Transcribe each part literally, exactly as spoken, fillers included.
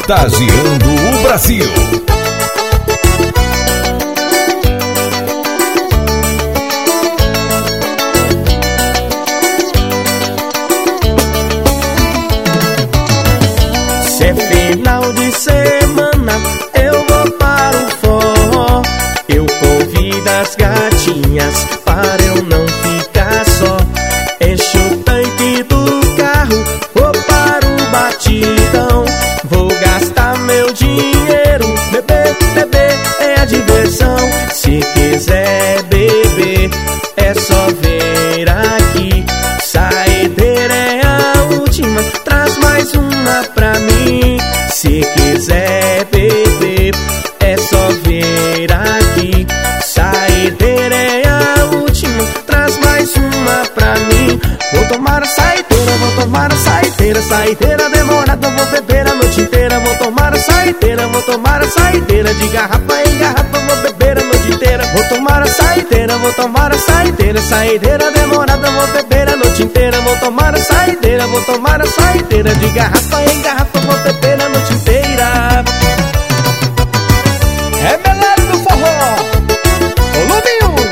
contagiando o Brasil. Se é final de semana, eu vou para o forró. Eu convido as gatinhas para eu não ficar só. Encho o tanque do carro, vou para o batidão. Vou gastar meu dinheiro, beber, beber é a diversão. Se quiser beber, é só vir aqui. Saideira é a última, traz mais uma pra mim. Se quiser beber, é só vir aqui. Saideira é a última, traz mais uma pra mim. Vou tomar a saideira, vou tomar a saideira. Saideira demorada, vou beber a noite inteira. Vou tomar a saideira, vou tomar a saideira. De garrafa em garrafa, vou beber a noite inteira. Vou tomar a saideira, vou tomar a saideira. Saideira demorada, vou beber a noite inteira. Vou tomar a saideira, vou tomar a saideira. De garrafa em garrafa, vou beber a noite inteira. É melhor do forró, volume um.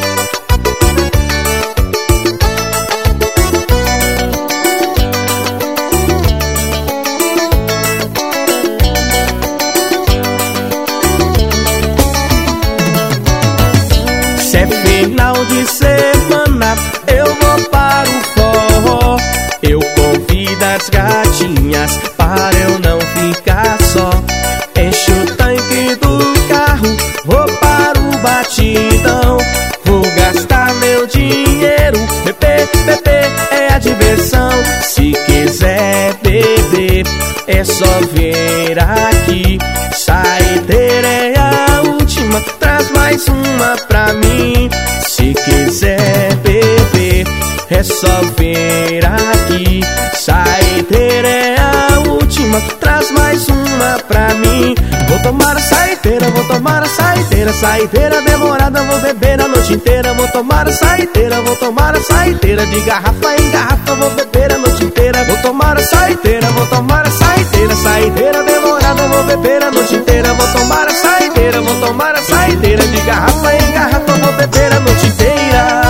Se é final de semana, eu vou para o forró. Eu convido as gatinhas para eu não ficar só. Encho o tanque do carro, vou para o batidão. Vou gastar meu dinheiro, beber, beber é a diversão. Se quiser beber, é só vir aqui. Saideira é a última, traz mais uma pra mim. Se quiser beber, é só vir aqui. Saideira é a última, traz mais uma pra mim. Vou tomar a saideira, vou tomar a saideira. Saideira demorada, vou beber a noite inteira. Vou tomar a saideira, vou tomar a saideira. De garrafa em garrafa, vou beber a noite inteira. Vou tomar a saideira, vou tomar a saideira. Saideira demorada, vou beber a noite inteira. Vou tomar a saideira, vou tomar a saideira. De garrafa em garrafa, vou beber a noite inteira.